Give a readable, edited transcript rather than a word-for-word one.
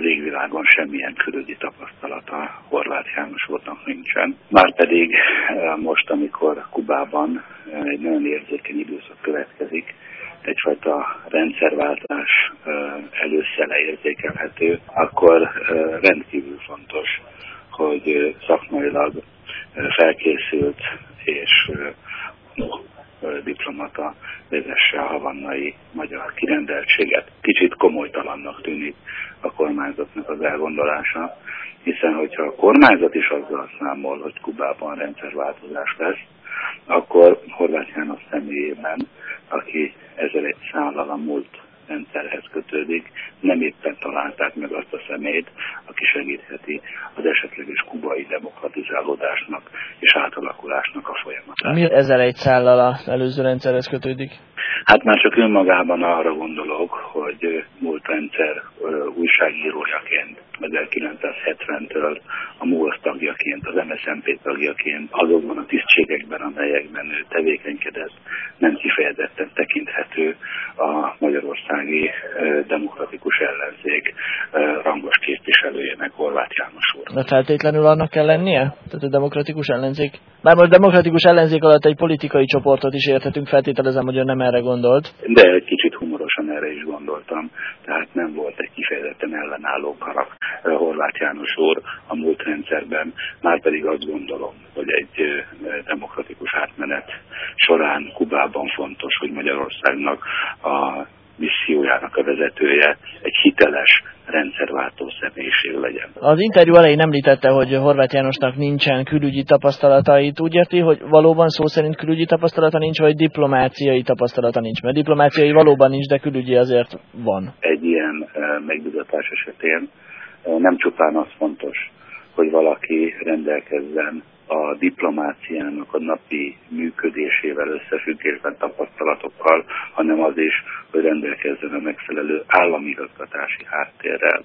égvilágon semmilyen külügyi tapasztalata Horváth János úrnak nincsen. Márpedig most, amikor Kubában egy nagyon érzékeny időszak következik, egyfajta rendszerváltás előszele érzékelhető, akkor rendkívül fontos, hogy szakmailag felkészült és diplomata vezesse a havannai magyar kirendeltséget. Kicsit komolytalannak tűnik a kormányzatnak az elgondolása, hiszen hogyha a kormányzat is azzal számol, hogy Kubában rendszerváltozás lesz, akkor Horváth János személyében, aki 1100-al a múlt rendszerhez kötődik, nem éppen találták meg azt a személyt, aki segítheti az esetleges kubai demokratizálódásnak és átalakulásnak a folyamatát. Mi 1100-al az előző rendszerhez kötődik? Hát már csak önmagában arra gondolok, hogy múlt rendszer újságírójaként, 1970-től a MUOSZ tagjaként, az MSZNP tagjaként, azokban a tisztségekben, amelyekben ő tevékenykedett, nem kifejezetten tekinthető a magyarországi demokratikus ellenzék rangos képviselőjének, Horváth János úr. De feltétlenül annak kell lennie? Tehát a demokratikus ellenzék? Bár most demokratikus ellenzék alatt egy politikai csoportot is érthetünk, feltételezem, hogy ő nem erre gondolt. De egy kicsit humorosan erre is gondoltam, tehát nem volt egy kifejezetten ellenálló karakter Horváth János úr a múlt rendszerben, márpedig azt gondolom, hogy egy demokratikus átmenet során Kubában fontos, hogy Magyarországnak a missziójának a vezetője egy hiteles, rendszerváltó személyiség legyen. Az interjú elején említette, hogy Horváth Jánosnak nincsen külügyi tapasztalatait. Úgy érti, hogy valóban szó szerint külügyi tapasztalata nincs, vagy diplomáciai tapasztalata nincs? Mert diplomáciai valóban nincs, de külügyi azért van. Egy ilyen megbízatás esetén nem csupán az fontos, hogy valaki rendelkezzen a diplomáciának a napi működésével összefüggésben tapasztalatokkal, hanem az is, hogy rendelkezzen a megfelelő államigazgatási háttérrel.